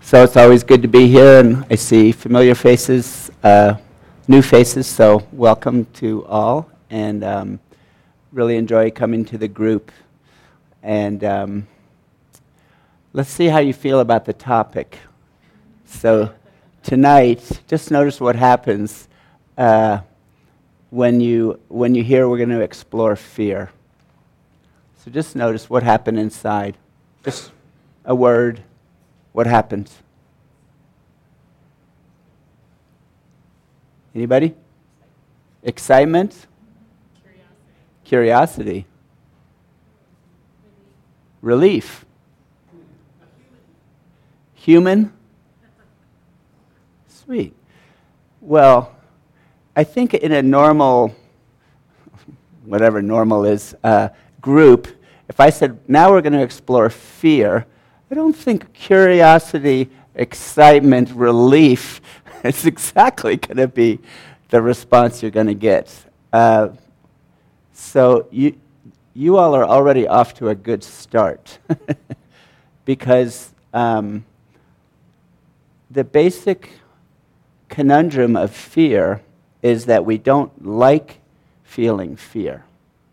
So it's always good to be here, and I see familiar faces, new faces, so welcome to all, and really enjoy coming to the group. And let's see how you feel about the topic. So tonight, just notice what happens when you hear we're going to explore fear. So just notice what happened inside. Just a word. What happens? Anybody? Excitement? Curiosity. Relief. Human? Sweet. Well, I think in a normal, whatever normal is, group, if I said, now we're going to explore fear, I don't think curiosity, excitement, relief is exactly going to be the response you're going to get. So you all are already off to a good start because the basic conundrum of fear is that we don't like feeling fear.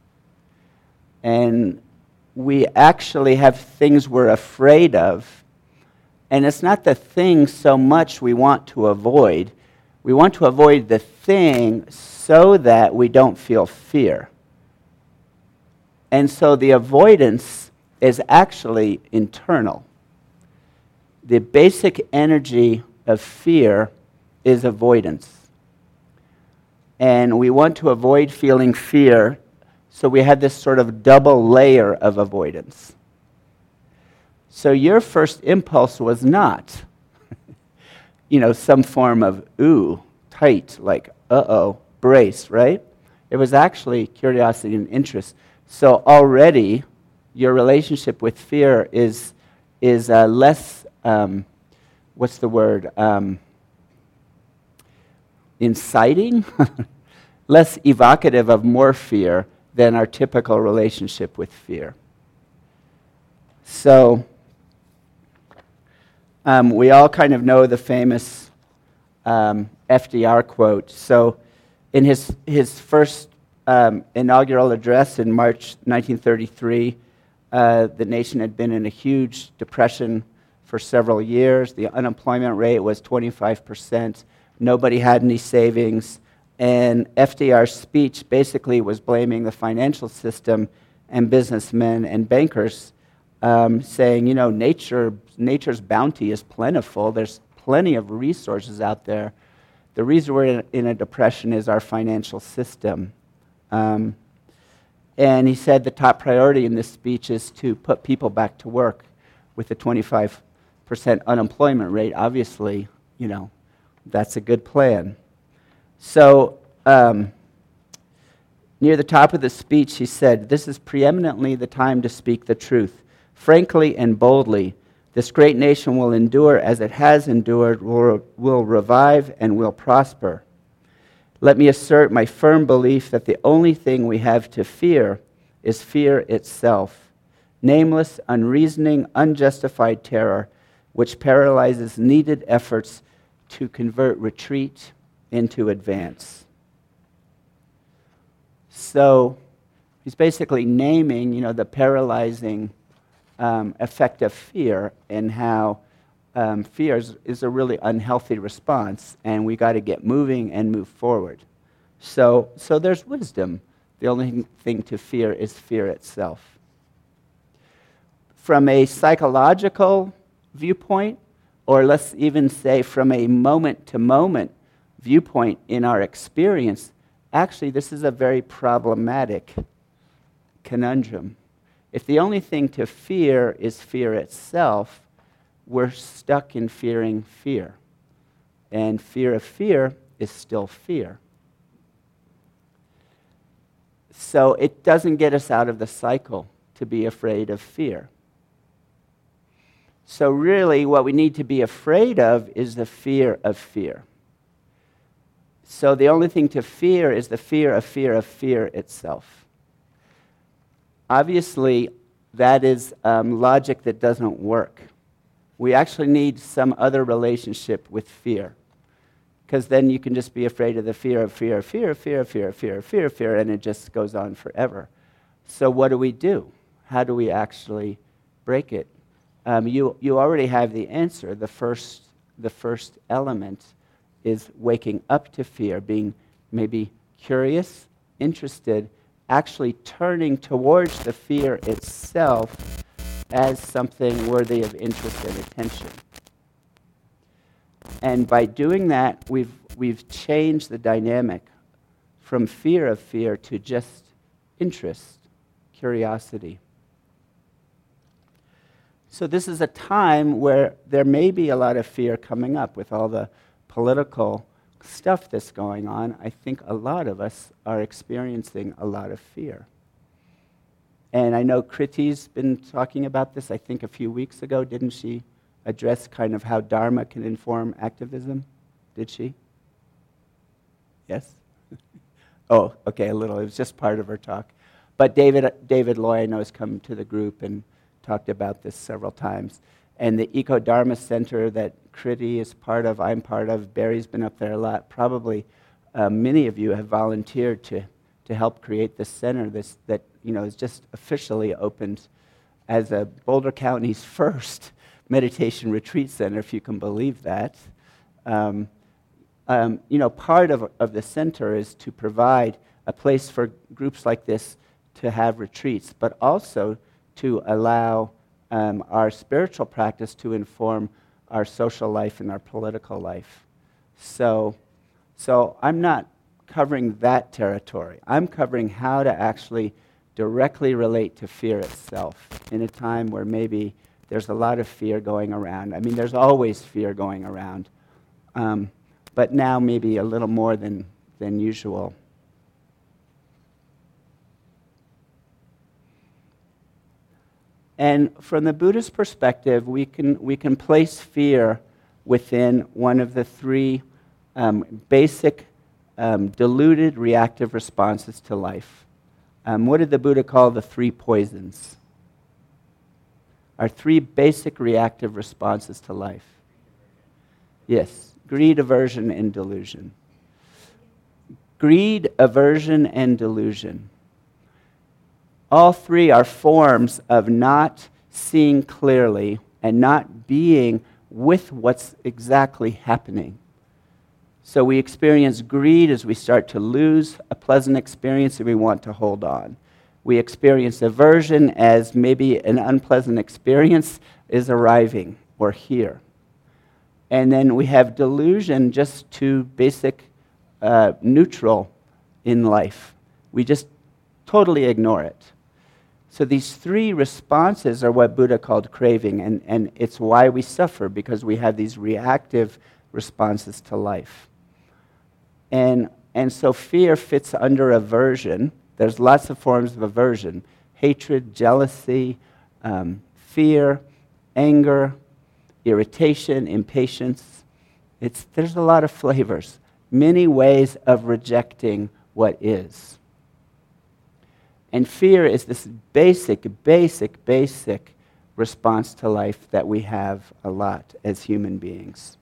And we actually have things we're afraid of, and it's not the thing so much we want to avoid. We want to avoid the thing so that we don't feel fear. And so the avoidance is actually internal. The basic energy of fear is avoidance. And we want to avoid feeling fear, so we had this sort of double layer of avoidance. So your first impulse was not, some form of, ooh, tight, like, uh-oh, brace, right? It was actually curiosity and interest. So already your relationship with fear is less, what's the word, inciting? Less evocative of more fear than our typical relationship with fear. So we all kind of know the famous FDR quote. So in his first inaugural address in March 1933, the nation had been in a huge depression for several years. The unemployment rate was 25%. Nobody had any savings. And FDR's speech basically was blaming the financial system and businessmen and bankers, saying, nature's bounty is plentiful. There's plenty of resources out there. The reason we're in a depression is our financial system. And he said the top priority in this speech is to put people back to work with a 25% unemployment rate. Obviously, that's a good plan. So, near the top of the speech, he said, "This is preeminently the time to speak the truth. Frankly and boldly, this great nation will endure as it has endured, will revive, and will prosper. Let me assert my firm belief that the only thing we have to fear is fear itself, nameless, unreasoning, unjustified terror, which paralyzes needed efforts to convert retreat into advance." So he's basically naming, the paralyzing effect of fear and how fear is a really unhealthy response, and we got to get moving and move forward. So there's wisdom. The only thing to fear is fear itself. From a psychological viewpoint, or let's even say from a moment-to-moment viewpoint in our experience, actually this is a very problematic conundrum. If the only thing to fear is fear itself, we're stuck in fearing fear. And fear of fear is still fear. So it doesn't get us out of the cycle to be afraid of fear. So really what we need to be afraid of is the fear of fear. So the only thing to fear is the fear of fear itself. Obviously, that is logic that doesn't work. We actually need some other relationship with fear. Because then you can just be afraid of the fear of fear, fear, fear, fear, fear, fear, fear, and it just goes on forever. So what do? How do we actually break it? You already have the answer. The first element is waking up to fear, being maybe curious, interested, actually turning towards the fear itself as something worthy of interest and attention. And by doing that, we've changed the dynamic from fear of fear to just interest, curiosity. So this is a time where there may be a lot of fear coming up with all the political stuff that's going on. I think a lot of us are experiencing a lot of fear. And I know Kriti's been talking about this, I think a few weeks ago. Didn't she address kind of how Dharma can inform activism? Did she? Yes? Oh, okay, a little. It was just part of her talk. But David Loy, I know, has come to the group and talked about this several times. And the Eco Dharma Center that Kriti is part of, I'm part of, Barry's been up there a lot. Probably many of you have volunteered to help create this center that is just officially opened as a Boulder County's first meditation retreat center, if you can believe that. Part of the center is to provide a place for groups like this to have retreats, but also to allow our spiritual practice to inform our social life and our political life. So I'm not covering that territory. I'm covering how to actually directly relate to fear itself in a time where maybe there's a lot of fear going around. I mean, there's always fear going around, but now maybe a little more than usual. And from the Buddhist perspective, we can place fear within one of the three basic diluted reactive responses to life. What did the Buddha call the three poisons? Our three basic reactive responses to life. Yes, greed, aversion, and delusion. Greed, aversion, and delusion. All three are forms of not seeing clearly and not being with what's exactly happening. So we experience greed as we start to lose a pleasant experience and we want to hold on. We experience aversion as maybe an unpleasant experience is arriving or here. And then we have delusion, just to basic neutral in life. We just totally ignore it. So these three responses are what Buddha called craving, and it's why we suffer, because we have these reactive responses to life. And so fear fits under aversion. There's lots of forms of aversion: hatred, jealousy, fear, anger, irritation, impatience. There's a lot of flavors, many ways of rejecting what is. And fear is this basic response to life that we have a lot as human beings.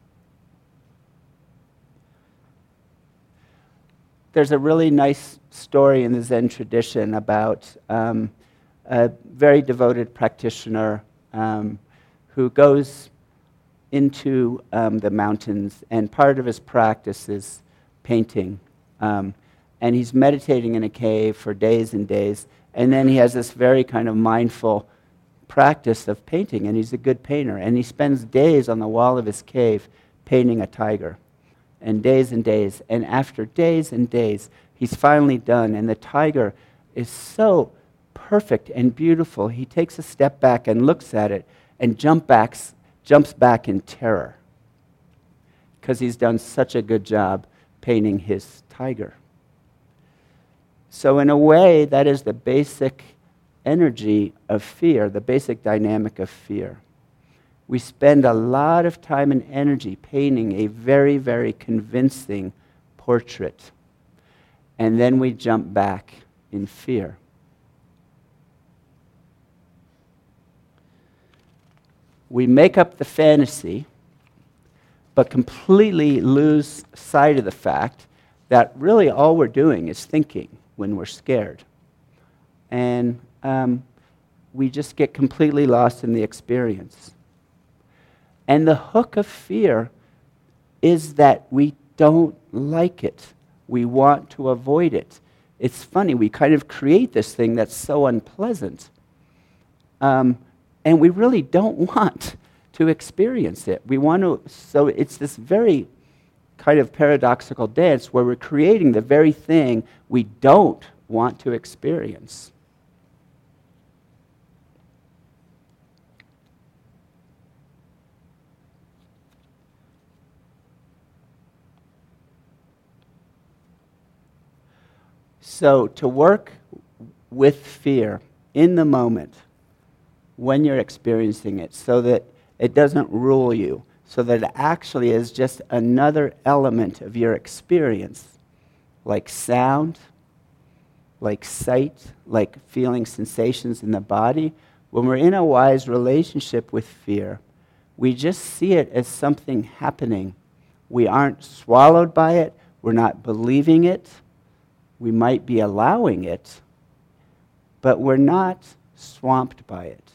There's a really nice story in the Zen tradition about a very devoted practitioner who goes into the mountains, and part of his practice is painting. And he's meditating in a cave for days and days, and then he has this very kind of mindful practice of painting, and he's a good painter, and he spends days on the wall of his cave painting a tiger, and days, and after days and days, he's finally done, and the tiger is so perfect and beautiful. He takes a step back and looks at it and jumps back in terror because he's done such a good job painting his tiger. So in a way, that is the basic energy of fear, the basic dynamic of fear. We spend a lot of time and energy painting a very, very convincing portrait, and then we jump back in fear. we make up the fantasy, but completely lose sight of the fact that really all we're doing is thinking when we're scared. And we just get completely lost in the experience. And the hook of fear is that we don't like it. We want to avoid it. It's funny, we kind of create this thing that's so unpleasant. And we really don't want to experience it. We want to, so it's this very kind of paradoxical dance where we're creating the very thing we don't want to experience. So to work with fear in the moment when you're experiencing it so that it doesn't rule you, so that it actually is just another element of your experience, like sound, like sight, like feeling sensations in the body. When we're in a wise relationship with fear, we just see it as something happening. We aren't swallowed by it. We're not believing it. We might be allowing it, but we're not swamped by it.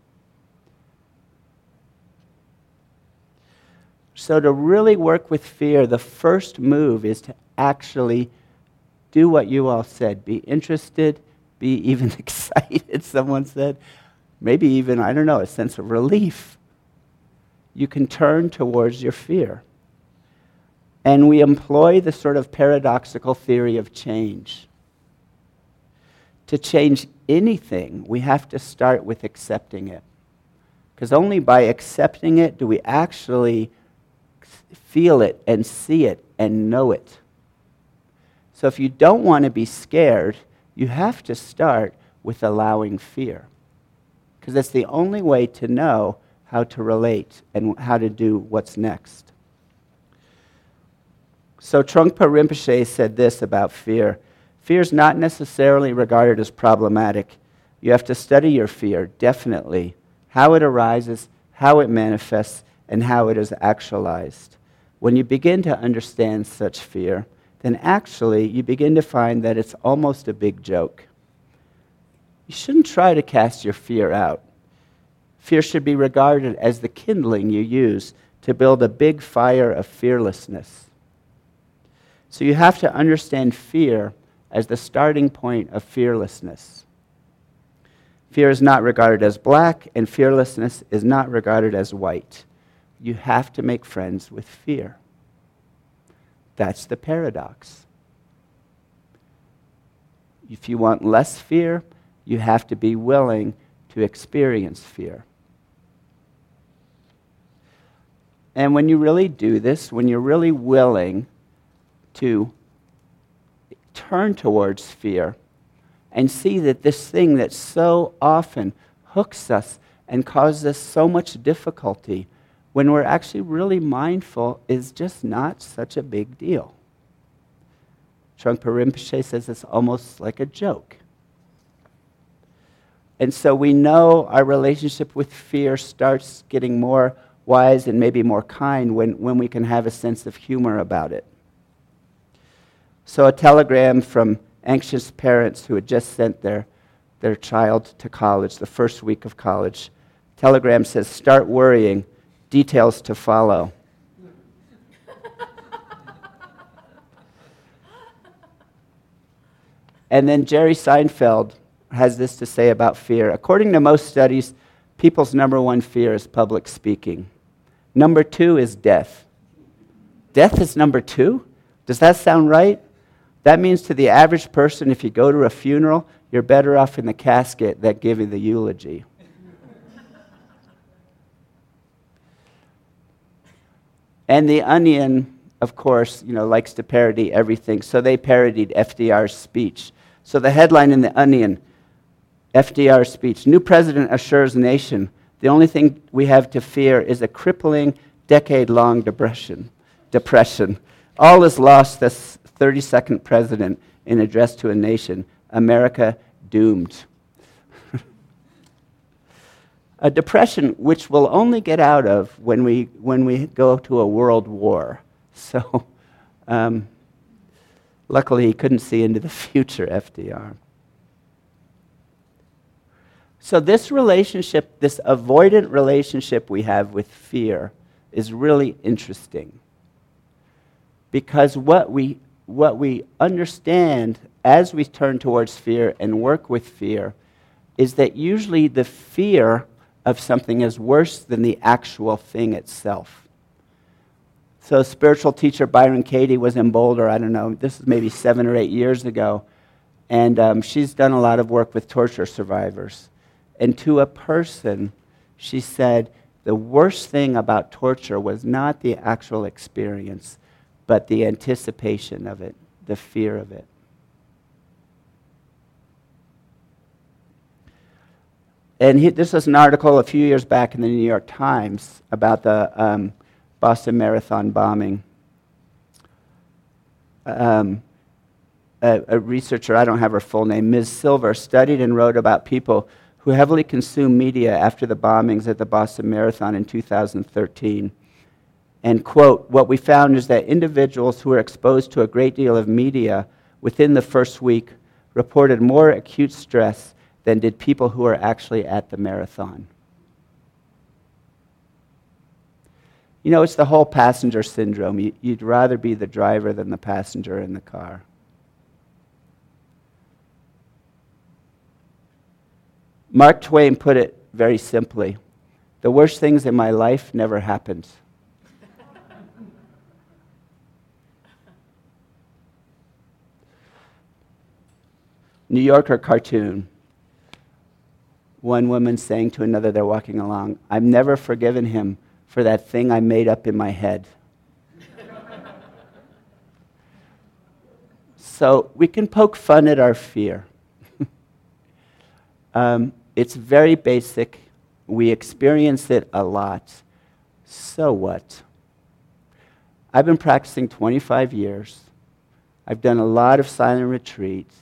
So to really work with fear, the first move is to actually do what you all said. Be interested, be even excited, someone said. Maybe even, I don't know, a sense of relief. You can turn towards your fear. And we employ the sort of paradoxical theory of change. To change anything, we have to start with accepting it. Because only by accepting it do we actually feel it and see it and know it. So if you don't want to be scared, you have to start with allowing fear. Because that's the only way to know how to relate and how to do what's next. So Trungpa Rinpoche said this about fear. Fear is not necessarily regarded as problematic. You have to study your fear, definitely. How it arises, how it manifests, and how it is actualized. When you begin to understand such fear, then actually you begin to find that it's almost a big joke. You shouldn't try to cast your fear out. Fear should be regarded as the kindling you use to build a big fire of fearlessness. So you have to understand fear as the starting point of fearlessness. Fear is not regarded as black, and fearlessness is not regarded as white. You have to make friends with fear. That's the paradox. If you want less fear, you have to be willing to experience fear. And when you really do this, when you're really willing to turn towards fear and see that this thing that so often hooks us and causes us so much difficulty, when we're actually really mindful, is just not such a big deal. Trungpa Rinpoche says it's almost like a joke. And so we know our relationship with fear starts getting more wise and maybe more kind when we can have a sense of humor about it. So a telegram from anxious parents who had just sent their child to college, the first week of college. Telegram says, "Start worrying, details to follow." And then Jerry Seinfeld has this to say about fear. According to most studies, people's number one fear is public speaking. Number two is death. Death is number two? Does that sound right? That means to the average person, if you go to a funeral, you're better off in the casket than giving the eulogy. And The Onion, of course, likes to parody everything. So they parodied FDR's speech. So the headline in The Onion, FDR's speech, "New president assures nation, the only thing we have to fear is a crippling, decade-long depression. All is lost, this 32nd president in address to a nation. America doomed." A depression which we'll only get out of when we go to a world war. So, luckily he couldn't see into the future, FDR. So this relationship, this avoidant relationship we have with fear is really interesting. Because what we understand as we turn towards fear and work with fear is that usually the fear of something is worse than the actual thing itself. So spiritual teacher Byron Katie was in Boulder, I don't know, this is maybe 7 or 8 years ago, and she's done a lot of work with torture survivors. And to a person, she said, the worst thing about torture was not the actual experience, but the anticipation of it, the fear of it. And this was an article a few years back in the New York Times about the Boston Marathon bombing. A researcher, I don't have her full name, Ms. Silver, studied and wrote about people who heavily consumed media after the bombings at the Boston Marathon in 2013. And, quote, what we found is that individuals who were exposed to a great deal of media within the first week reported more acute stress than did people who were actually at the marathon. You know, it's the whole passenger syndrome. You'd rather be the driver than the passenger in the car. Mark Twain put it very simply, the worst things in my life never happened. New Yorker cartoon. One woman saying to another, they're walking along, I've never forgiven him for that thing I made up in my head. So we can poke fun at our fear. It's very basic. We experience it a lot. So what? I've been practicing 25 years. I've done a lot of silent retreats.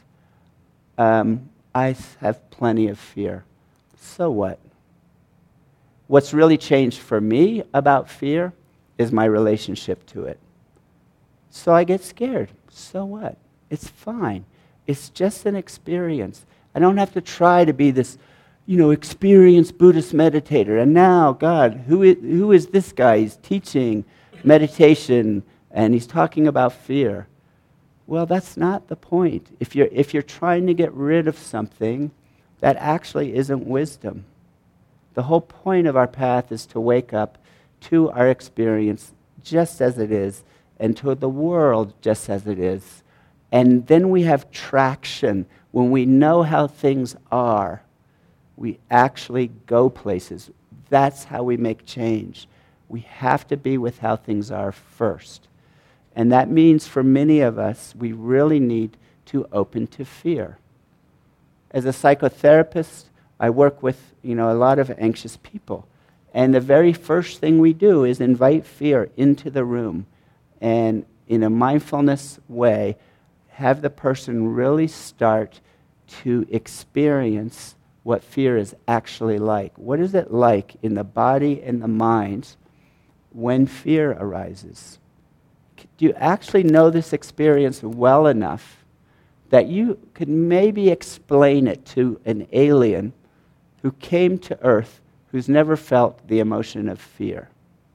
I have plenty of fear. So what? What's really changed for me about fear is my relationship to it. So I get scared. So what? It's fine. It's just an experience. I don't have to try to be this, experienced Buddhist meditator. And now, God, who is this guy? He's teaching meditation, and he's talking about fear. Well, that's not the point. If you're trying to get rid of something, that actually isn't wisdom. The whole point of our path is to wake up to our experience just as it is, and to the world just as it is. And then we have traction. When we know how things are, we actually go places. That's how we make change. We have to be with how things are first. And that means for many of us, we really need to open to fear. As a psychotherapist, I work with, a lot of anxious people. And the very first thing we do is invite fear into the room. And in a mindfulness way, have the person really start to experience what fear is actually like. What is it like in the body and the mind when fear arises? Do you actually know this experience well enough that you could maybe explain it to an alien who came to Earth who's never felt the emotion of fear?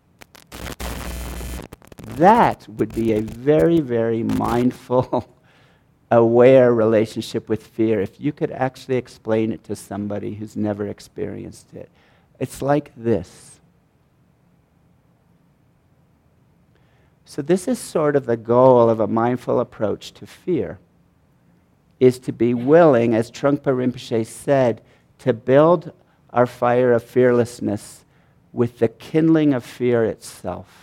That would be a very, very mindful, aware relationship with fear if you could actually explain it to somebody who's never experienced it. It's like this. So this is sort of the goal of a mindful approach to fear, is to be willing, as Trungpa Rinpoche said, to build our fire of fearlessness with the kindling of fear itself.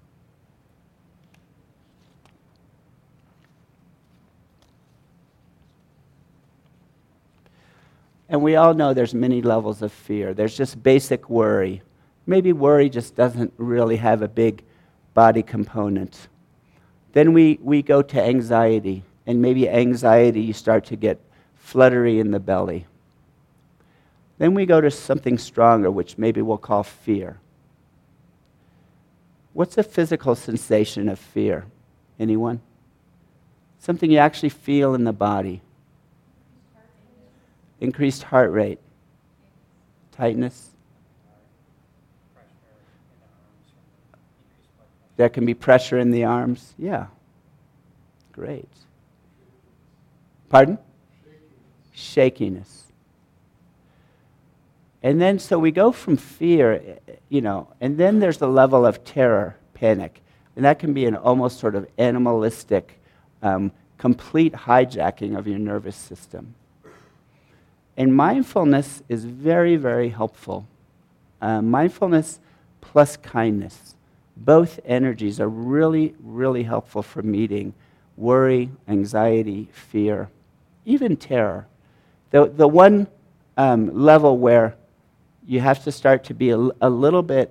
And we all know there's many levels of fear. There's just basic worry. Maybe worry just doesn't really have a big body component. Then we go to anxiety. And maybe anxiety, you start to get fluttery in the belly. Then we go to something stronger, which maybe we'll call fear. What's a physical sensation of fear? Anyone? Something you actually feel in the body. Increased heart rate. Tightness. There can be pressure in the arms. Yeah. Great. Pardon? Shakiness. And then, so we go from fear, and then there's the level of terror, panic. And that can be an almost sort of animalistic, complete hijacking of your nervous system. And mindfulness is very, very helpful. Mindfulness plus kindness. Both energies are really, really helpful for meeting worry, anxiety, fear, even terror. The one level where you have to start to be a little bit,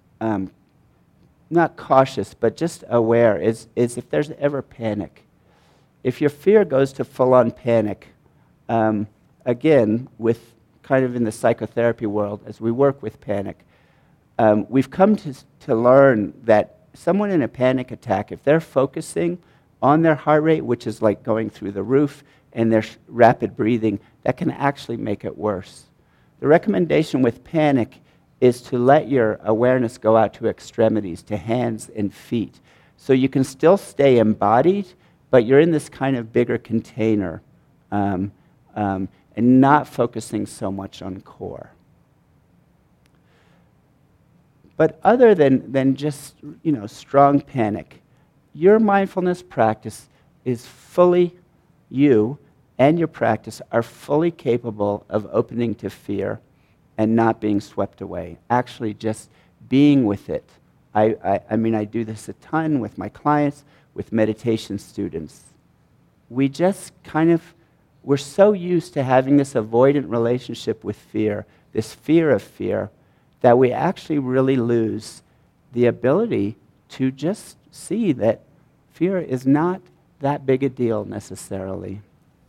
not cautious, but just aware, is if there's ever panic. If your fear goes to full-on panic, again, with kind of in the psychotherapy world, as we work with panic, we've come to learn that someone in a panic attack, if they're focusing on their heart rate, which is like going through the roof, and their rapid breathing, that can actually make it worse. The recommendation with panic is to let your awareness go out to extremities, to hands and feet. So you can still stay embodied, but you're in this kind of bigger container, and not focusing so much on core. But other than just, strong panic, your mindfulness practice is fully, you and your practice are fully capable of opening to fear and not being swept away, actually just being with it. I do this a ton with my clients, with meditation students. We just we're so used to having this avoidant relationship with fear, this fear of fear, that we actually really lose the ability to just see that fear is not that big a deal necessarily.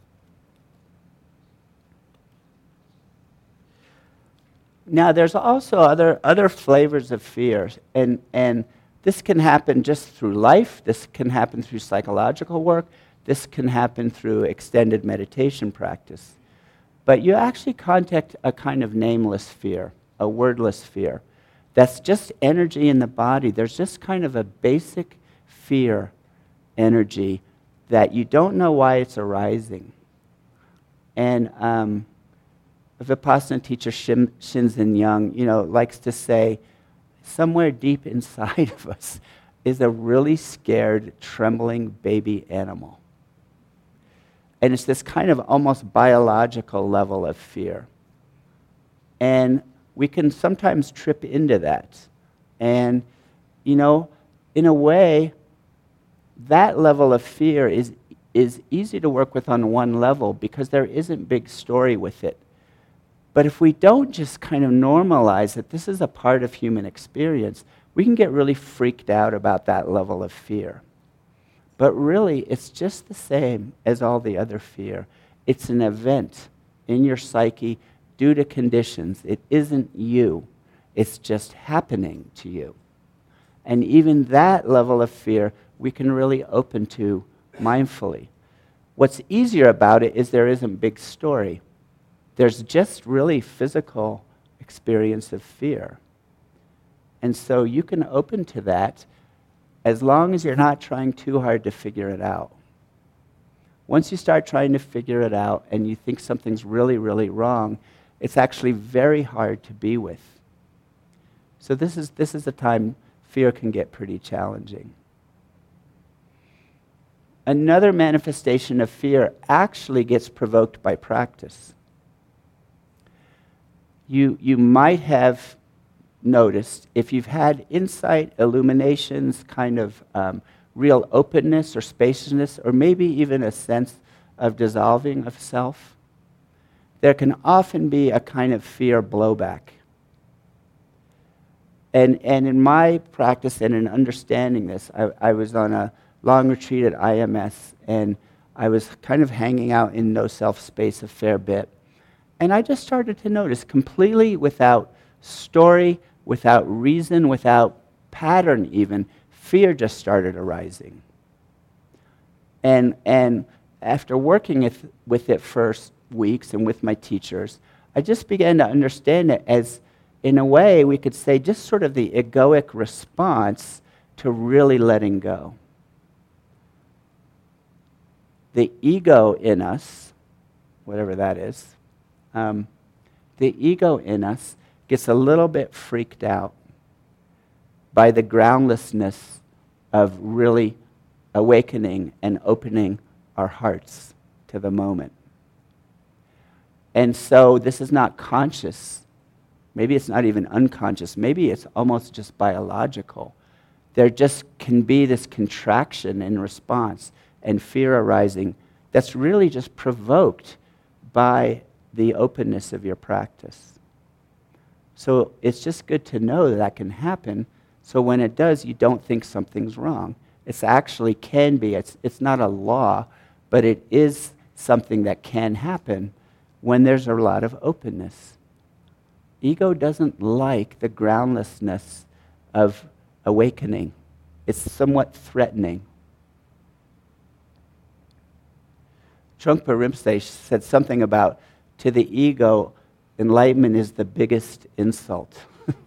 Now, there's also other flavors of fear, and this can happen just through life, this can happen through psychological work, this can happen through extended meditation practice. But you actually contact a kind of nameless fear, a wordless fear. That's just energy in the body. There's just kind of a basic fear energy that you don't know why it's arising. And Vipassana teacher Shinzen Young, likes to say, somewhere deep inside of us is a really scared, trembling baby animal. And it's this kind of almost biological level of fear. And we can sometimes trip into that. And, in a way, that level of fear is easy to work with on one level because there isn't big story with it. But if we don't just kind of normalize that this is a part of human experience, we can get really freaked out about that level of fear. But really, it's just the same as all the other fear. It's an event in your psyche due to conditions. It isn't you. It's just happening to you. And even that level of fear, we can really open to mindfully. What's easier about it is there isn't big story. There's just really physical experience of fear. And so you can open to that as long as you're not trying too hard to figure it out. Once you start trying to figure it out and you think something's really, really wrong, it's actually very hard to be with. So this is a time fear can get pretty challenging. Another manifestation of fear actually gets provoked by practice. You might have noticed, if you've had insight, illuminations, kind of real openness or spaciousness, or maybe even a sense of dissolving of self, there can often be a kind of fear blowback. And in my practice and in understanding this, I was on a long retreat at IMS, and I was kind of hanging out in no-self space a fair bit. And I just started to notice, completely without story, without reason, without pattern even, fear just started arising. And after working with it for weeks and with my teachers, I just began to understand it as, in a way, we could say, just sort of the egoic response to really letting go. The ego in us, whatever that is, the ego in us gets a little bit freaked out by the groundlessness of really awakening and opening our hearts to the moment. And so this is not conscious. Maybe it's not even unconscious. Maybe it's almost just biological. There just can be this contraction in response and fear arising that's really just provoked by the openness of your practice. So it's just good to know that can happen, so when it does, you don't think something's wrong. It's actually can be. It's not a law, but it is something that can happen when there's a lot of openness. Ego doesn't like the groundlessness of awakening. It's somewhat threatening. Trungpa Rinpoche said something about, to the ego, enlightenment is the biggest insult.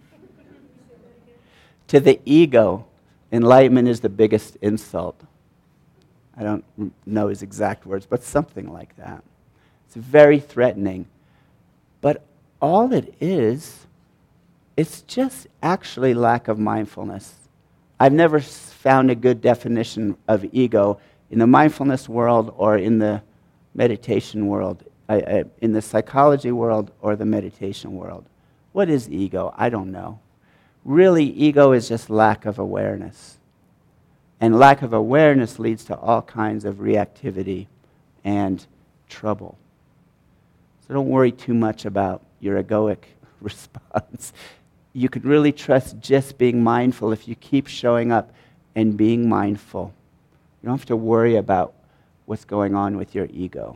To the ego, enlightenment is the biggest insult. I don't know his exact words, but something like that. It's very threatening. But all it is, it's just actually lack of mindfulness. I've never found a good definition of ego in the mindfulness world or in the meditation world, in the psychology world or the meditation world. What is ego? I don't know. Really, ego is just lack of awareness. And lack of awareness leads to all kinds of reactivity and trouble. So don't worry too much about your egoic response. You can really trust just being mindful if you keep showing up and being mindful. You don't have to worry about what's going on with your ego.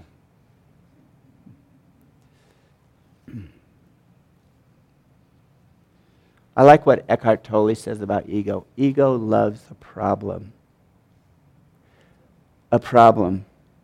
I like what Eckhart Tolle says about ego. Ego loves a problem. A problem.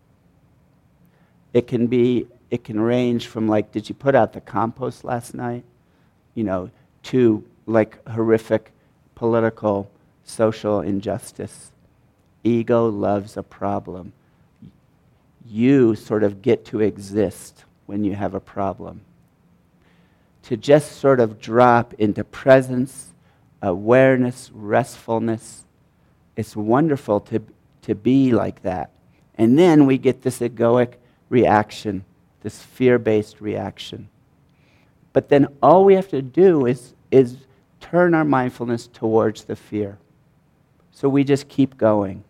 It can range from like, did you put out the compost last night? To like horrific political, social injustice. Ego loves a problem. You sort of get to exist when you have a problem. To just sort of drop into presence, awareness, restfulness. It's wonderful to be like that. And then we get this egoic reaction, this fear-based reaction. But then all we have to do is turn our mindfulness towards the fear. So we just keep going.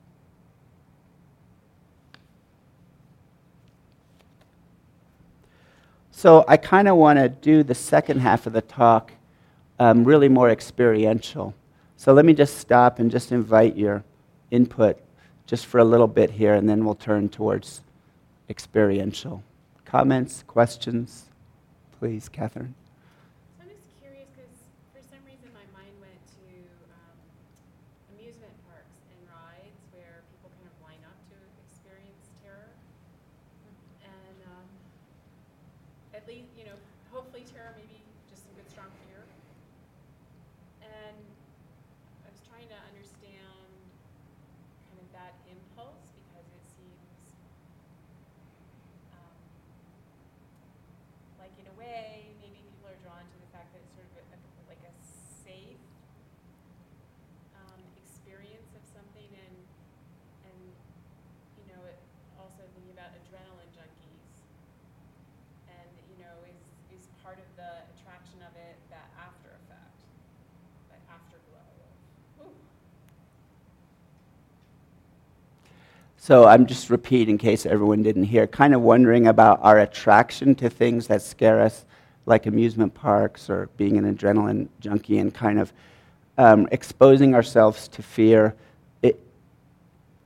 So I kind of want to do the second half of the talk really more experiential. So let me just stop and just invite your input just for a little bit here, and then we'll turn towards experiential. Comments, questions? Please, Catherine. So I'm just curious because for some reason my mind went to amusement parks and rides where people kind of line up to experience terror. And at least, hopefully terror, maybe just some good strong fear. And I was trying to understand kind of that impulse because it seems like in a way, maybe people are drawn to the fact that it's sort of like a safe experience of something, and it also thinking about adrenaline junkies, and is part of the attraction of it that after effect, that afterglow. Ooh. So I'm just repeating in case everyone didn't hear, kind of wondering about our attraction to things that scare us, like amusement parks or being an adrenaline junkie, and kind of exposing ourselves to fear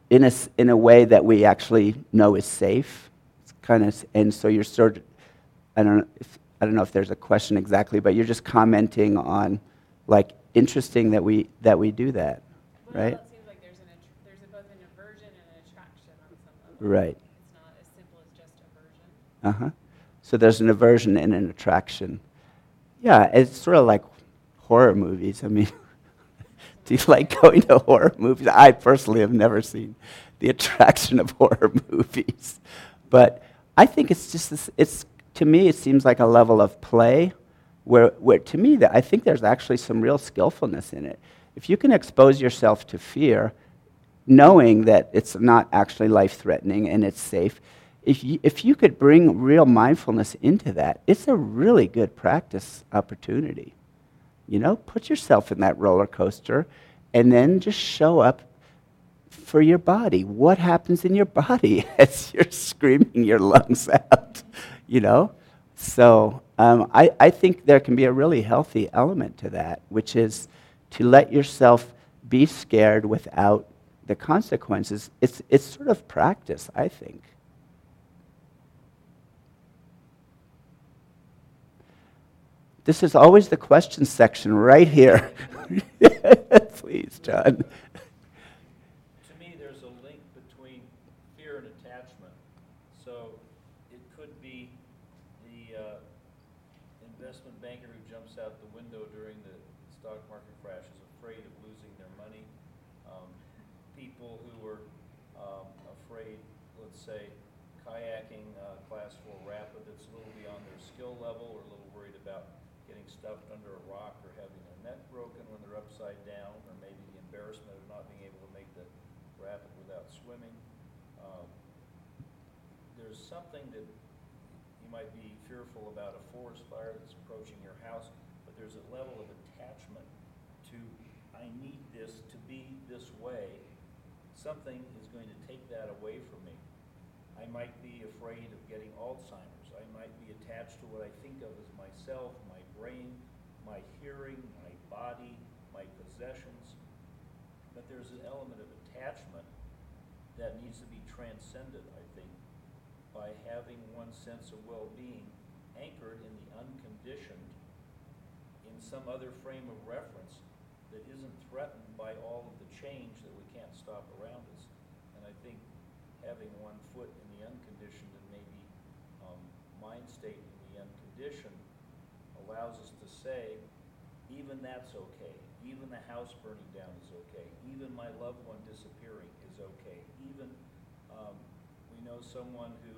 in a way that we actually know is safe. It's kind of, and so you're sort of I don't know if there's a question exactly, but you're just commenting on, like, interesting that we do that, Well, right? it seems like there's both an aversion and an attraction on some level. Right. It's not as simple as just aversion. Uh-huh. So there's an aversion and an attraction. Yeah, it's sort of like horror movies. I mean, do you like going to horror movies? I personally have never seen the attraction of horror movies. But I think it's just this, to me, it seems like a level of play where to me, I think there's actually some real skillfulness in it. If you can expose yourself to fear, knowing that it's not actually life-threatening and it's safe, if you could bring real mindfulness into that, it's a really good practice opportunity. You know, put yourself in that roller coaster and then just show up for your body. What happens in your body as you're screaming your lungs out, you know? So I think there can be a really healthy element to that, which is to let yourself be scared without the consequences. It's sort of practice, I think. This is always the question section right here. Please, John. To me, there's a link between fear and attachment. So it could be the investment banker who jumps out the window during the stock market crash is afraid of losing their money. People who are afraid, let's say, kayaking class 4 rapid that's a little beyond their skill level, or a little worried about getting stuffed under a rock or having their neck broken when they're upside down, or maybe the embarrassment of not being able to make the rapid without swimming. There's something that you might be fearful about a forest fire that's approaching your house, but there's a level of attachment to, I need this to be this way. Something is going to take that away from me. I might be afraid of getting Alzheimer's. I might be attached to what I think of as myself, my brain, my hearing, my body, my possessions. But there's an element of attachment that needs to be transcended, I think, by having one's sense of well-being anchored in the unconditioned, in some other frame of reference that isn't threatened by all of the change that we can't stop around us. And I think having one foot in the unconditioned and maybe mind state in the unconditioned allows us to say, even that's okay. Even the house burning down is okay. Even my loved one disappearing is okay. Even we know someone who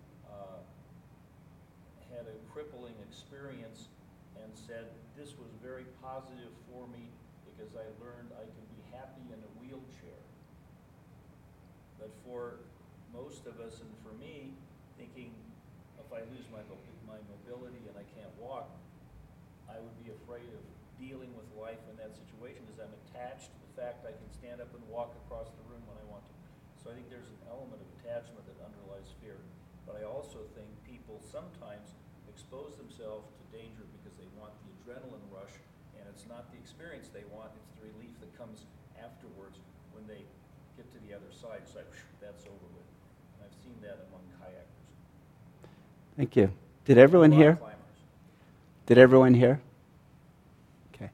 had a crippling experience and said, this was very positive for me because I learned I can be happy in a wheelchair. But for most of us, and for me, thinking if I lose my mobility and I can't walk, I would be afraid of dealing with life in that situation because I'm attached to the fact I can stand up and walk across the room when I want to. So I think there's an element of attachment that underlies fear. But I also think people sometimes expose themselves to danger because they want the adrenaline rush, and it's not the experience they want, it's the relief that comes afterwards when they get to the other side. It's like, that's over with. And I've seen that among kayakers. Thank you. Did everyone hear? Did everyone hear? Okay.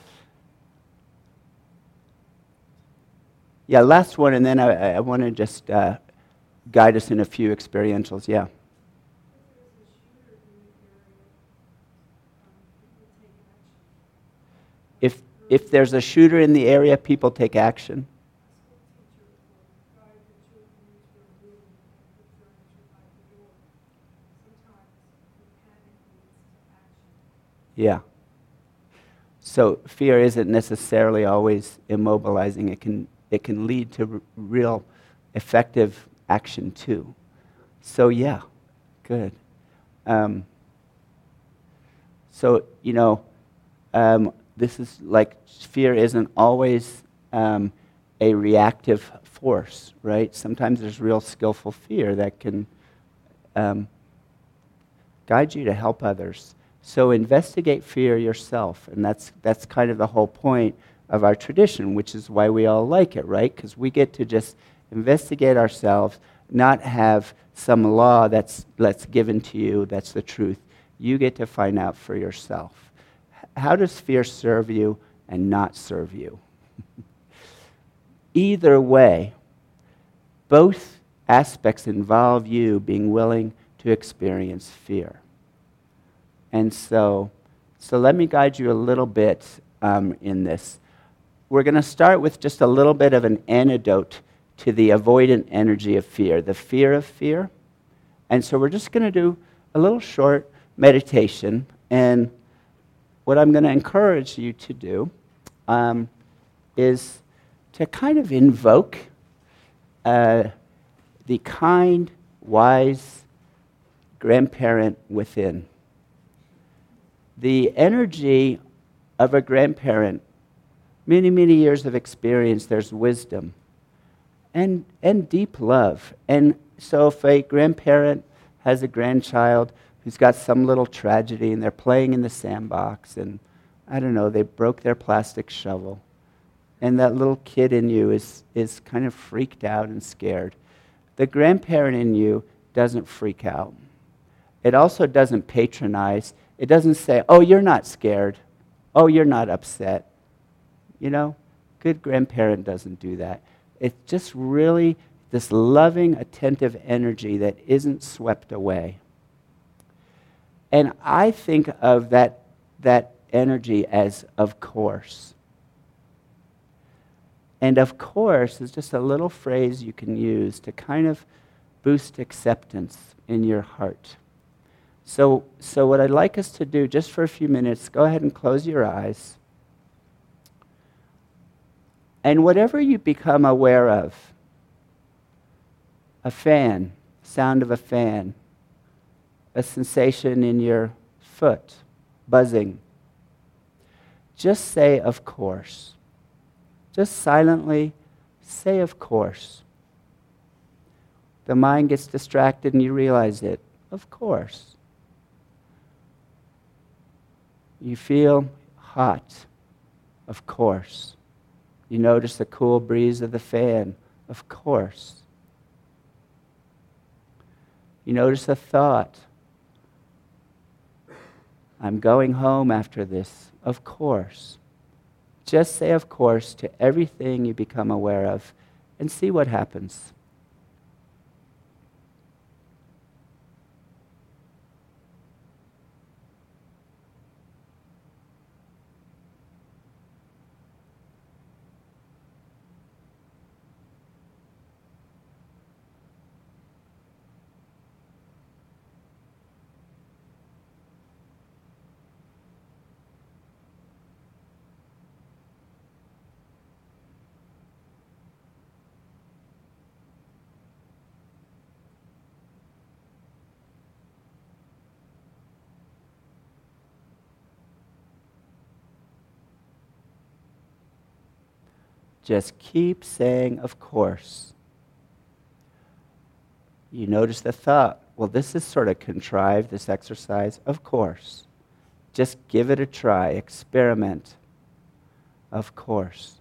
Yeah, last one, and then I want to just guide us in a few experientials. Yeah. If there's a shooter in the area, people take action. Yeah. So fear isn't necessarily always immobilizing. It can lead to real effective action too. So yeah, good. So this is like fear isn't always a reactive force, right? Sometimes there's real skillful fear that can guide you to help others. So investigate fear yourself, and that's kind of the whole point of our tradition, which is why we all like it, right? Because we get to just investigate ourselves, not have some law that's given to you, that's the truth. You get to find out for yourself. How does fear serve you and not serve you? Either way, both aspects involve you being willing to experience fear. And so let me guide you a little bit in this. We're going to start with just a little bit of an antidote to the avoidant energy of fear, the fear of fear. And so we're just going to do a little short meditation. And what I'm going to encourage you to do is to kind of invoke the kind, wise grandparent within. The energy of a grandparent, many, many years of experience, there's wisdom and deep love. And so if a grandparent has a grandchild who's got some little tragedy and they're playing in the sandbox and, I don't know, they broke their plastic shovel, and that little kid in you is kind of freaked out and scared, the grandparent in you doesn't freak out. It also doesn't patronize. It doesn't say, oh, you're not scared. Oh, you're not upset. You know, good grandparent doesn't do that. It's just really this loving, attentive energy that isn't swept away. And I think of that energy as of course. And of course is just a little phrase you can use to kind of boost acceptance in your heart. So what I'd like us to do, just for a few minutes, go ahead and close your eyes. And whatever you become aware of, a fan, sound of a fan, a sensation in your foot, buzzing, just say, of course. Just silently say, of course. The mind gets distracted and you realize it. Of course. You feel hot. Of course. You notice the cool breeze of the fan. Of course. You notice a thought. I'm going home after this. Of course. Just say of course to everything you become aware of and see what happens. Just keep saying, of course. You notice the thought, well, this is sort of contrived, this exercise. Of course. Just give it a try. Experiment. Of course.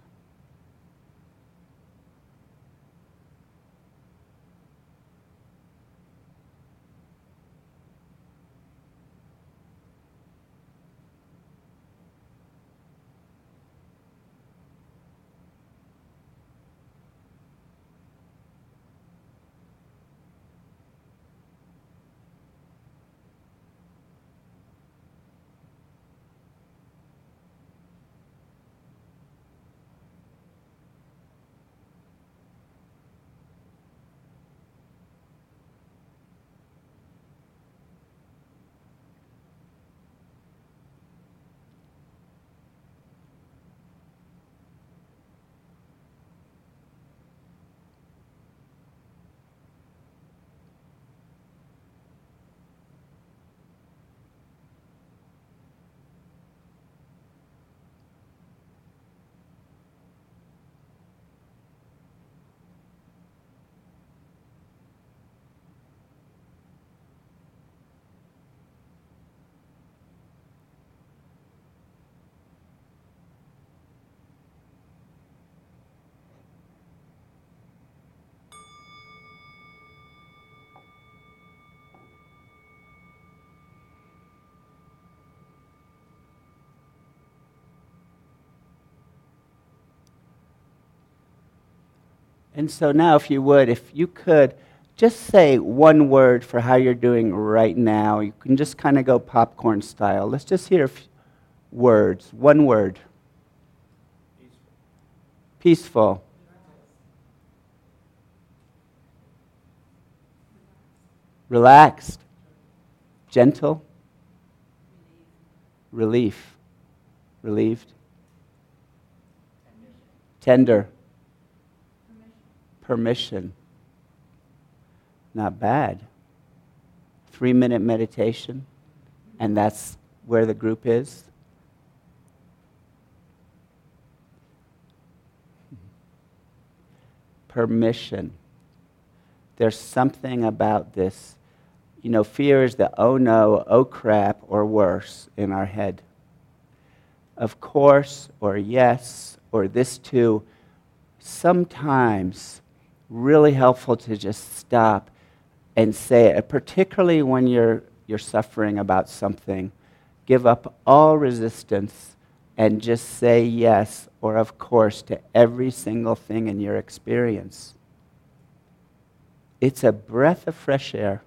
And so now, if you could, just say one word for how you're doing right now. You can just kind of go popcorn style. Let's just hear words. One word. Peaceful. Relaxed. Gentle. Relief. Relieved. Tender. Permission. Not bad. 3-minute meditation, and that's where the group is. Permission. There's something about this. You know, fear is the oh no, oh crap, or worse in our head. Of course, or yes, or this too. Sometimes really helpful to just stop and say it, particularly when you're suffering about something. Give up all resistance and just say yes or of course to every single thing in your experience. It's a breath of fresh air.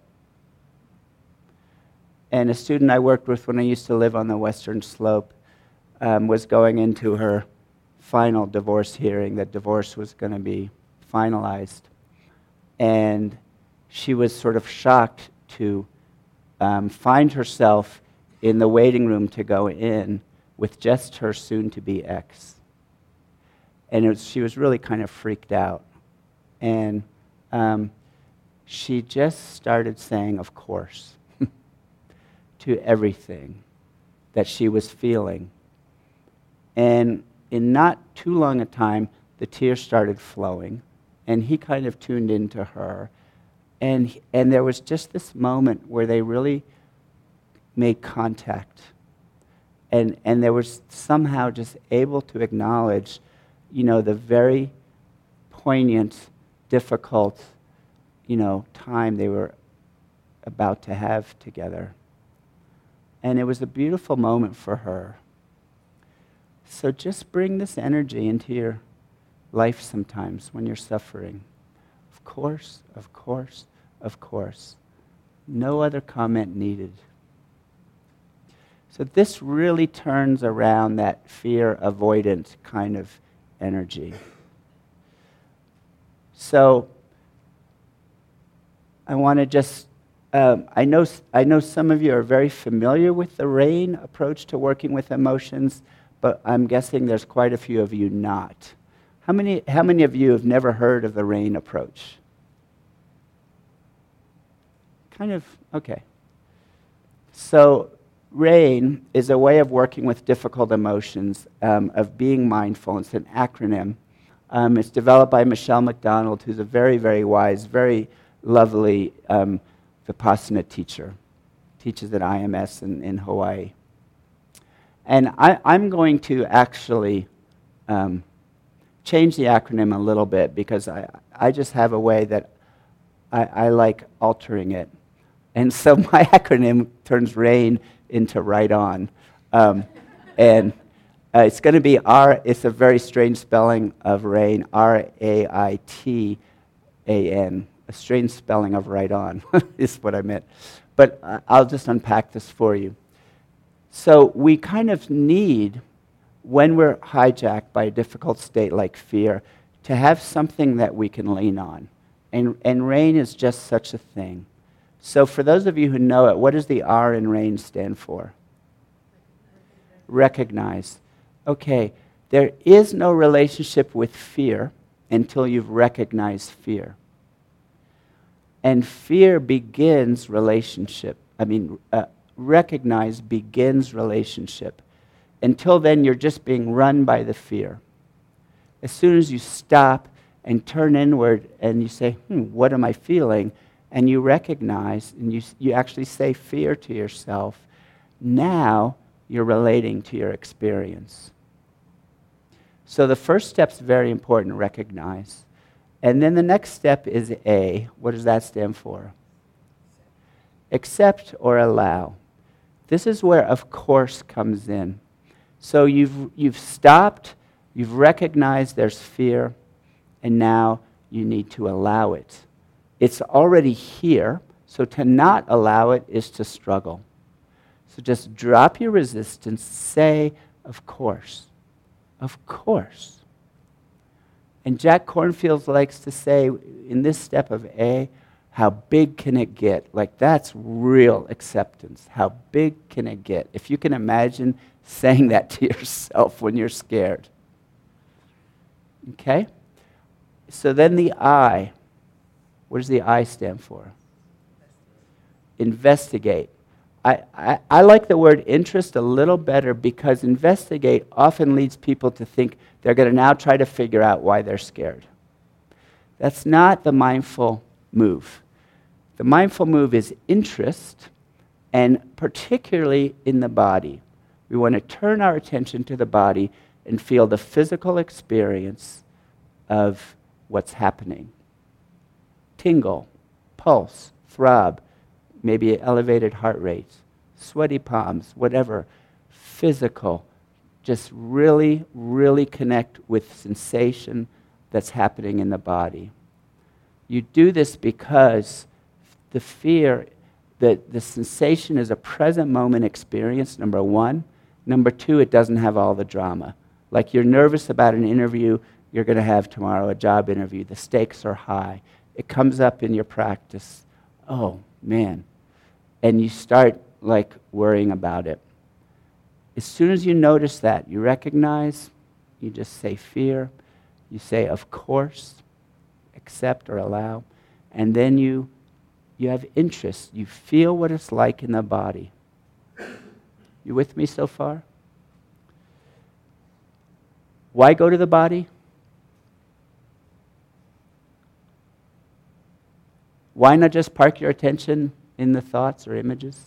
And a student I worked with when I used to live on the Western Slope was going into her final divorce hearing. That divorce was going to be finalized. And she was sort of shocked to find herself in the waiting room to go in with just her soon-to-be ex. And she was really kind of freaked out. And she just started saying, of course, to everything that she was feeling. And in not too long a time, the tears started flowing. And he kind of tuned into her. And there was just this moment where they really made contact. And there was somehow just able to acknowledge, you know, the very poignant, difficult, you know, time they were about to have together. And it was a beautiful moment for her. So just bring this energy into your life sometimes when you're suffering. Of course, of course, of course. No other comment needed. So this really turns around that fear avoidant kind of energy. So I want to just, I know some of you are very familiar with the RAIN approach to working with emotions, but I'm guessing there's quite a few of you not. How many of you have never heard of the RAIN approach? Kind of, okay. So RAIN is a way of working with difficult emotions, of being mindful. It's an acronym. It's developed by Michelle McDonald, who's a very, very wise, very lovely Vipassana teacher. Teaches at IMS in Hawaii. And I'm going to actually change the acronym a little bit because I just have a way that I like altering it. And so my acronym turns RAIN into right on. And it's going to be it's a very strange spelling of RAIN, RAITAN. A strange spelling of right on is what I meant. But I'll just unpack this for you. So we kind of need, when we're hijacked by a difficult state like fear, to have something that we can lean on. And RAIN is just such a thing. So for those of you who know it, what does the R in RAIN stand for? Recognize. Okay, there is no relationship with fear until you've recognized fear. And fear begins relationship. Recognize begins relationship. Until then, you're just being run by the fear. As soon as you stop and turn inward and you say, what am I feeling? And you recognize, and you actually say fear to yourself, now you're relating to your experience. So the first step's very important, recognize. And then the next step is A. What does that stand for? Accept or allow. This is where of course comes in. So you've stopped, you've recognized there's fear, and now you need to allow it. It's already here, so to not allow it is to struggle. So just drop your resistance, say, of course. Of course. And Jack Kornfield likes to say in this step of A, how big can it get? Like that's real acceptance. How big can it get? If you can imagine saying that to yourself when you're scared. Okay? So then the I. What does the I stand for? Investigate. I like the word interest a little better because investigate often leads people to think they're going to now try to figure out why they're scared. That's not the mindful move. The mindful move is interest, and particularly in the body. We want to turn our attention to the body and feel the physical experience of what's happening. Tingle, pulse, throb, maybe elevated heart rate, sweaty palms, whatever, physical. Just really, really connect with sensation that's happening in the body. You do this because the fear, the sensation is a present moment experience, number one. Number two, it doesn't have all the drama. Like you're nervous about an interview you're going to have tomorrow, a job interview. The stakes are high. It comes up in your practice. Oh, man. And you start like worrying about it. As soon as you notice that, you recognize, you just say fear, you say of course, accept or allow, and then you have interest. You feel what it's like in the body. You with me so far? Why go to the body? Why not just park your attention in the thoughts or images?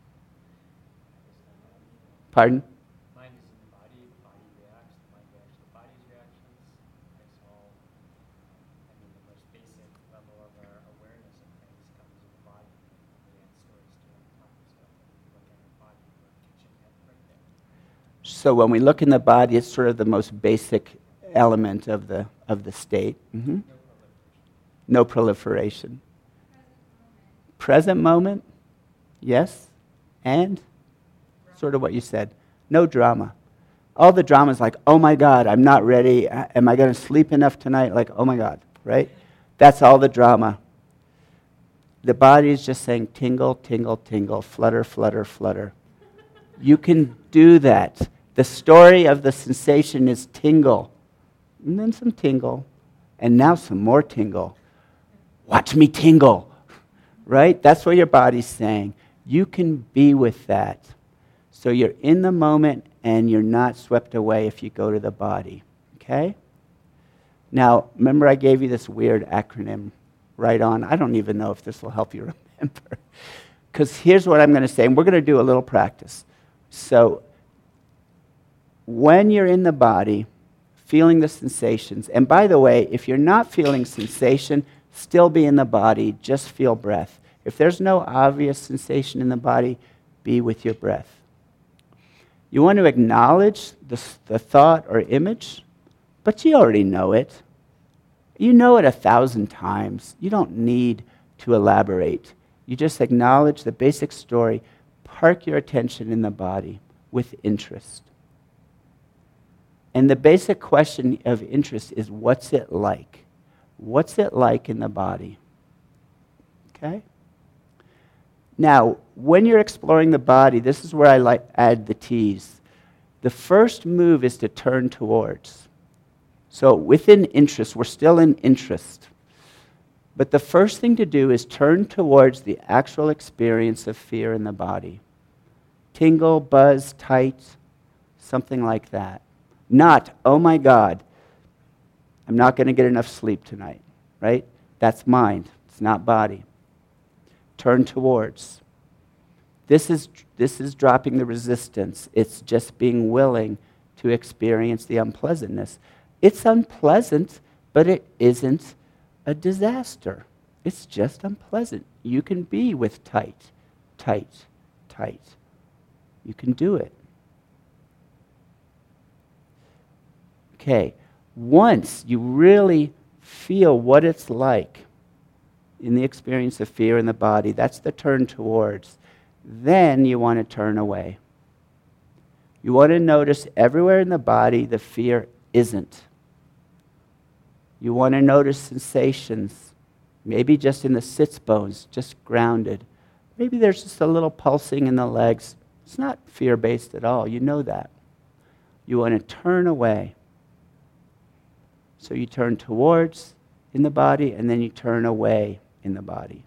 Pardon? Mind is in the body reacts, the mind reacts to the body's reactions. It's all, the most basic level of our awareness of things comes in the body. We add stories to it on top of stuff. When we look at our body, we're catching that right there. So when we look in the body, it's sort of the most basic element of the state. Mm-hmm. No proliferation. Present moment, yes, and sort of what you said, no drama. All the drama is like, oh my God, I'm not ready. Am I going to sleep enough tonight? Like, oh my God, right? That's all the drama. The body is just saying tingle, tingle, tingle, flutter, flutter, flutter. You can do that. The story of the sensation is tingle, and then some tingle, and now some more tingle. Watch me tingle. Right? That's what your body's saying. You can be with that. So you're in the moment and you're not swept away if you go to the body. Okay? Now, remember I gave you this weird acronym, right on. I don't even know if this will help you remember. Because here's what I'm going to say, and we're going to do a little practice. So when you're in the body, feeling the sensations, and by the way, if you're not feeling sensation, still be in the body, just feel breath. If there's no obvious sensation in the body, be with your breath. You want to acknowledge the thought or image, but you already know it. You know it 1,000 times. You don't need to elaborate. You just acknowledge the basic story, park your attention in the body with interest. And the basic question of interest is, what's it like? What's it like in the body? Okay? Now, when you're exploring the body, this is where I add the T's. The first move is to turn towards. So within interest, we're still in interest. But the first thing to do is turn towards the actual experience of fear in the body. Tingle, buzz, tight, something like that. Not, oh my God, I'm not going to get enough sleep tonight, right? That's mind. It's not body. Turn towards. This is dropping the resistance. It's just being willing to experience the unpleasantness. It's unpleasant, but it isn't a disaster. It's just unpleasant. You can be with tight, tight, tight. You can do it. Okay. Once you really feel what it's like in the experience of fear in the body. That's the turn towards. Then you want to turn away. You want to notice everywhere in the body the fear isn't. You want to notice sensations, maybe just in the sits bones, just grounded. Maybe there's just a little pulsing in the legs. It's not fear-based at all. You know that. You want to turn away. So you turn towards in the body, and then you turn away in the body.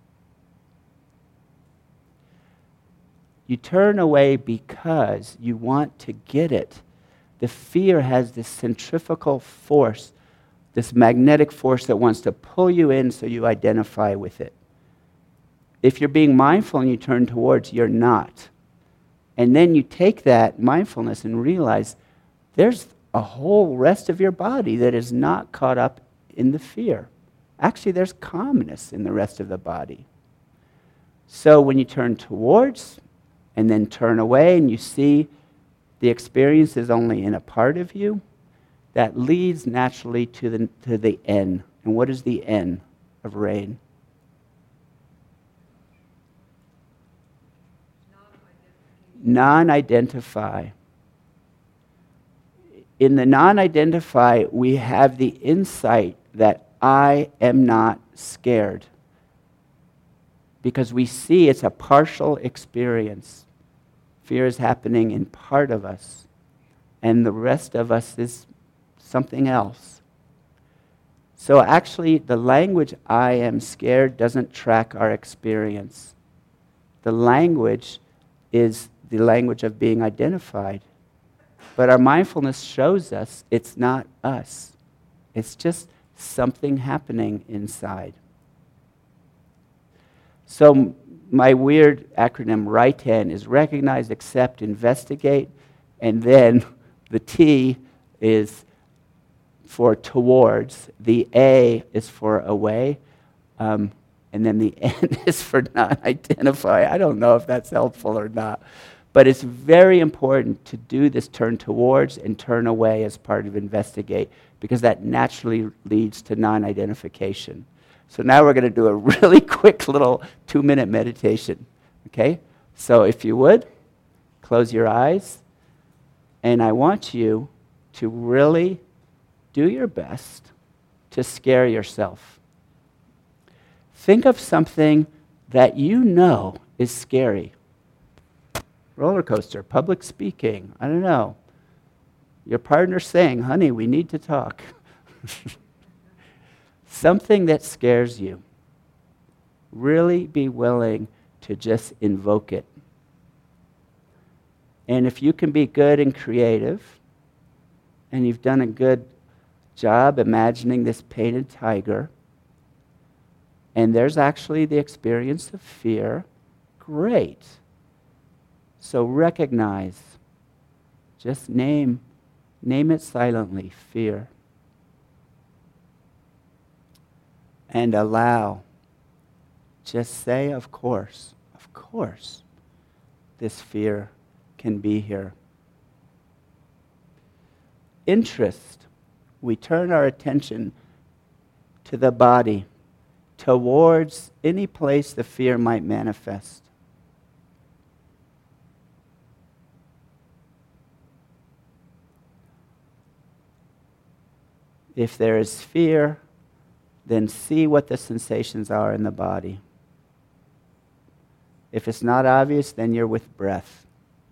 You turn away because you want to get it. The fear has this centrifugal force, this magnetic force that wants to pull you in so you identify with it. If you're being mindful and you turn towards, you're not. And then you take that mindfulness and realize there's a whole rest of your body that is not caught up in the fear. Actually, there's calmness in the rest of the body. So when you turn towards and then turn away and you see the experience is only in a part of you, that leads naturally to the N. And what is the N of rain? Non-identify. In the non-identify, we have the insight that I am not scared. Because we see it's a partial experience. Fear is happening in part of us, and the rest of us is something else. So actually, the language I am scared doesn't track our experience. The language is the language of being identified. But our mindfulness shows us it's not us. It's just something happening inside. So my weird acronym, RITEN, is recognize, accept, investigate, and then the T is for towards, the A is for away, and then the N is for non-identify. I don't know if that's helpful or not, but it's very important to do this turn towards and turn away as part of investigate, because that naturally leads to non-identification. So now we're going to do a really quick little 2-minute meditation, okay? So if you would, close your eyes, and I want you to really do your best to scare yourself. Think of something that you know is scary. Roller coaster, public speaking, I don't know. Your partner saying, honey, we need to talk. Something that scares you. Really be willing to just invoke it. And if you can be good and creative, and you've done a good job imagining this painted tiger, and there's actually the experience of fear, great. So recognize, just name it silently, fear. And allow, just say, of course, this fear can be here. Interest, we turn our attention to the body, towards any place the fear might manifest. If there is fear, then see what the sensations are in the body. If it's not obvious, then you're with breath.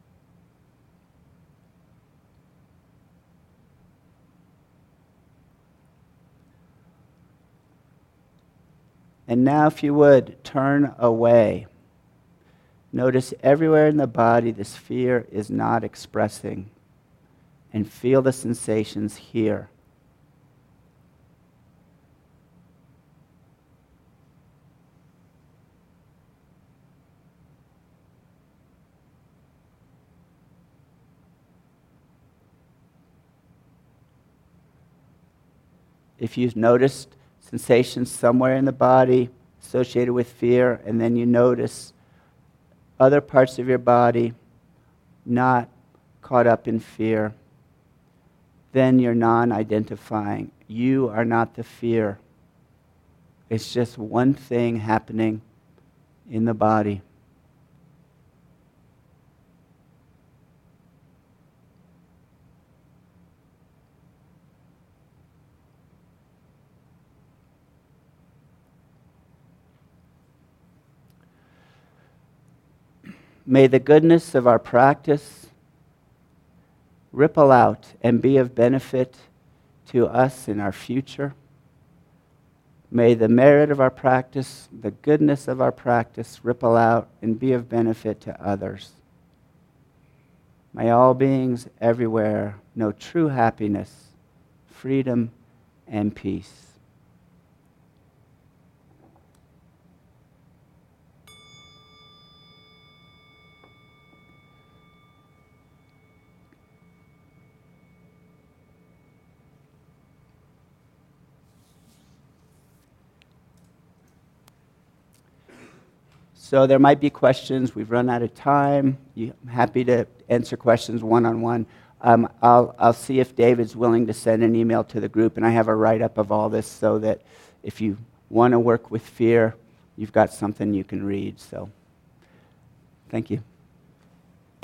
And now, if you would, turn away. Notice everywhere in the body this fear is not expressing. And feel the sensations here. If you've noticed sensations somewhere in the body associated with fear, and then you notice other parts of your body not caught up in fear, then you're non-identifying. You are not the fear. It's just one thing happening in the body. May the goodness of our practice ripple out and be of benefit to us in our future. May the merit of our practice, the goodness of our practice, ripple out and be of benefit to others. May all beings everywhere know true happiness, freedom, and peace. So there might be questions. We've run out of time. I'm happy to answer questions one-on-one. I'll see if David's willing to send an email to the group, and I have a write-up of all this so that if you want to work with fear, you've got something you can read. So thank you.